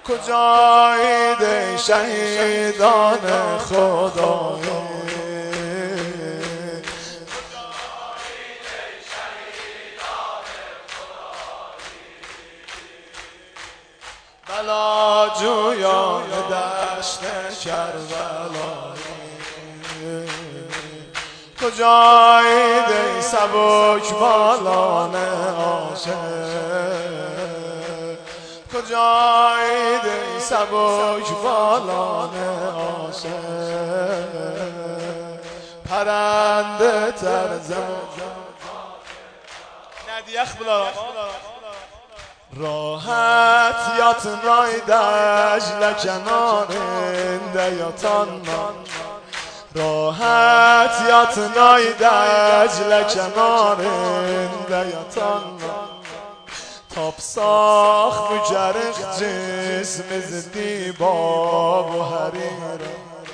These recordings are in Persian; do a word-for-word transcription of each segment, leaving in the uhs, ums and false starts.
کجایید ای شهیدان خدایی؟ بلا جویان دشت کربلایی، کجایید ای سبک بالان عاشق؟ کجایید ای سبک بالان عاشق؟ پرنده تر زمان ندیخ بلا راحت yatınay Decle kenarında yatanlar, rahat yatınay Decle kenarında yatanlar. Tapsaq mücərix cismiz diba bu harira,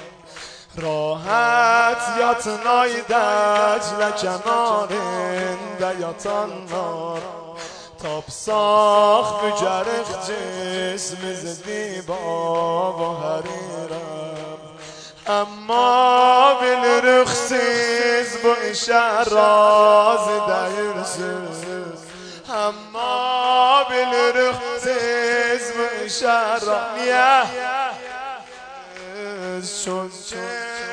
rahat yatınay Decle kenarında yatanlar. Tapsaq mücərix cismiz diba bu harirəm. Amma bilirik siz bu işə razı deyilsiniz. Amma bilirik siz bu işə razı. Niyə? Çünki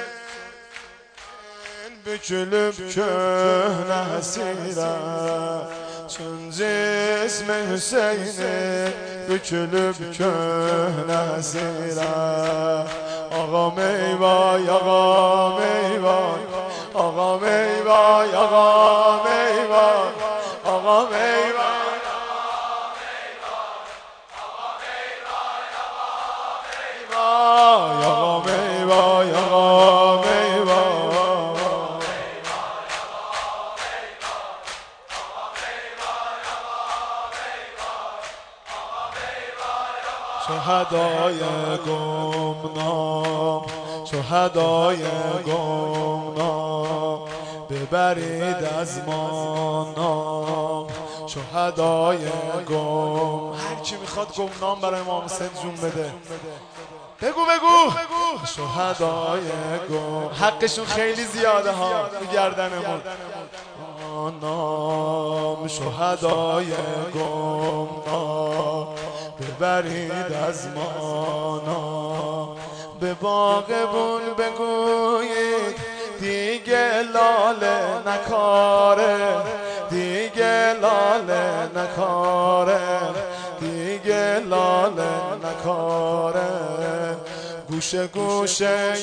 bükülüb köhnə həsirə, çün cismi Hüseyni bükülüb köhnə həsirə. Ağam eyvay, ağam eyvay, ağam eyvay, ağam eyvay, ağam eyvay. Ağam eyvay, ağam eyvay. شهدای گمنام، شهدای گمنام، ببرید از ما نام. شهدای گم، هر کی میخواد گمنام برای امام حسین جون بده بگو بگو. شهدای گم، حقشون خیلی زیاده ها تو گردنمون. نام شهدای گمنام، ببرید از ما. به باغبون بگویید دیگه لاله نکاره، دیگه لاله نکاره، دیگه لاله نکاره. گوشه گوشه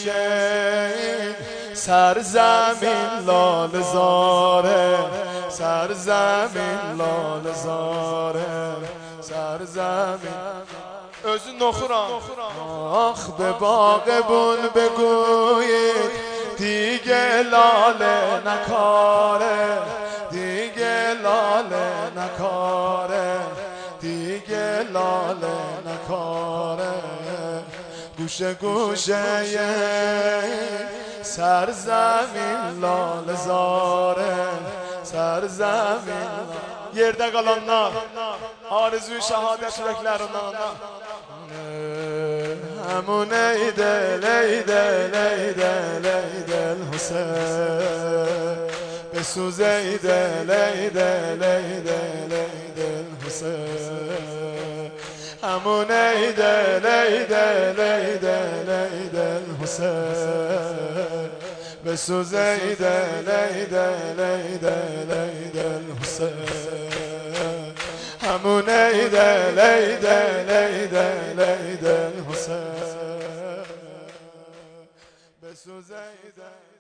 سرزمین لاله زاره، سرزمین لاله زاره، سرزمین. özün oxuram. Ax be باغبون بگویید دیگه لاله نکاره، دیگه لاله نکاره، دیگه لاله نکاره. گوشه گوشه سرزمین لاله زاره، سرزمین. Yerdə qalanlar arzuyu şəhadət ürəklərindən həmun eydəl, eydəl, eydəl, eydəl Hüseyn. Besuz eydəl, eydəl, eydəl, eydəl Hüseyn. Həmun eydəl, eydəl, eydəl, eydəl Hüseyn. Besuz eydəl, eydəl, eydəl, eydəl Hüseyn. Həmun eydəl, eydəl, eydəl, eydəl Hüseyn. Besuz eydəl.